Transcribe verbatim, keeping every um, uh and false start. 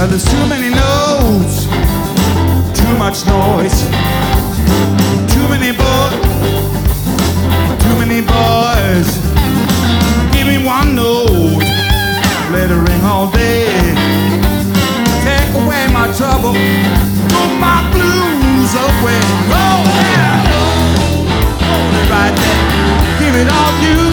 Well, there's too many notes, too much noise, too many boys, too many boys. Give me one note, let it ring all day. Take away my trouble, put my blues away. Oh yeah, hold it right there, give it all you.